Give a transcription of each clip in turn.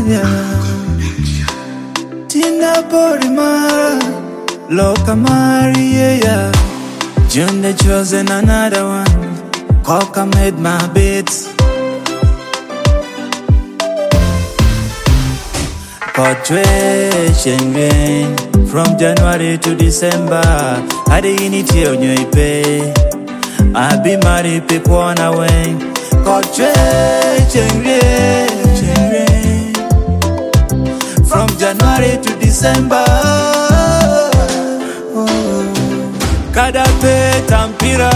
yeah. Tina Porima, Loka Maria, June they chosen another one. Coca made my beats. Portrait rain from January to December. I didn't hear you pay. I be married people on a wing. Portrait rain from January to December. Kadape Tampira,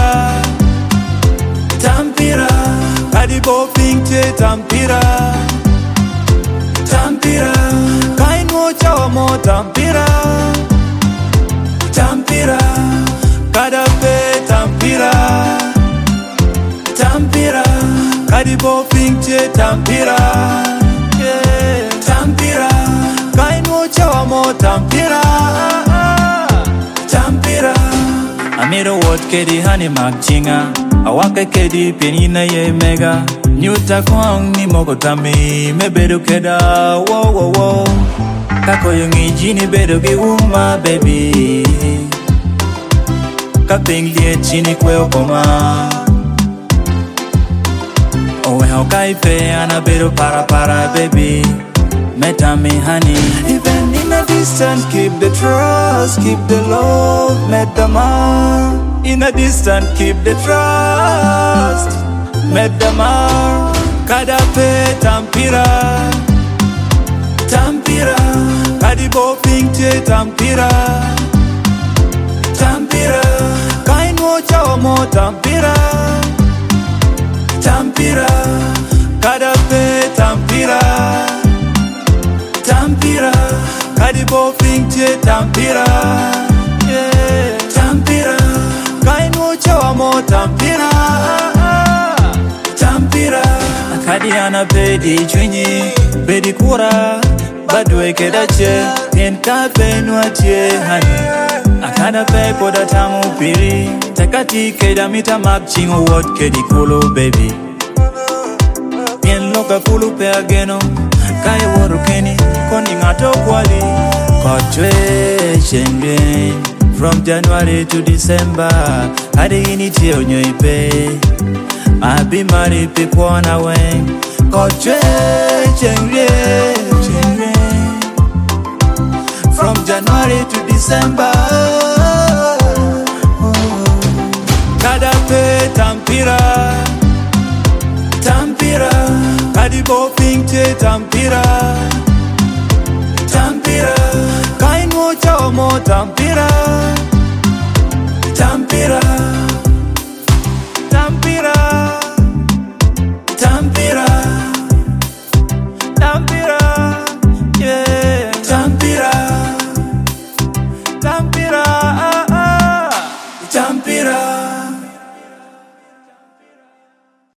Tampira, Kadibo Pinkche Tampira, Tampira, Kaino Chawamo Tampira, Tampira, Kadape Tampira, Tampira, Kadibo Pinkche Tampira, yeah, Tampira, Kaino Chawamo Tampira, Tampira. I made a word kedi honey makchinga. I walk a kedi penina ye mega. Nyuta kwang ni mogotami me bedo keda wo wo wo. Kako yungi jini bedo gi uma baby. Kaping liye chini kwe okoma. Owe hao kaife ana bedo para baby. Meta me honey. Even in a distance, keep the trust, keep the love, met the man. In a distance, keep the trust, met the man. Kadape Tampira, Tampira, Kadibo Pinkche Tampira, Tampira, Kaino Chawamo Tampira, Tampira, Kadape Tampira, Tampira, Kadibo Pinkche Tampira, yeah, Tampira, Kaino Chawamo Tampira, Tampira. Akadiana bedi chwinyi, bedi kura, badwe kedache, tenka penuache hani. Akada pe poda tamu piri, takati keda mita makchingo what kedi kulo baby. Yen loka kulu pe ageno. Kaya waru keni, koni ngato kwali. Portrait rain from January to December. I didn't hear you pay. I be married people on a wing. Portrait rain from January to December. Kadape Tampira, Tampira, Kadibo Pinkche Tampira, Tampira, Kaino Chawamo Tampira.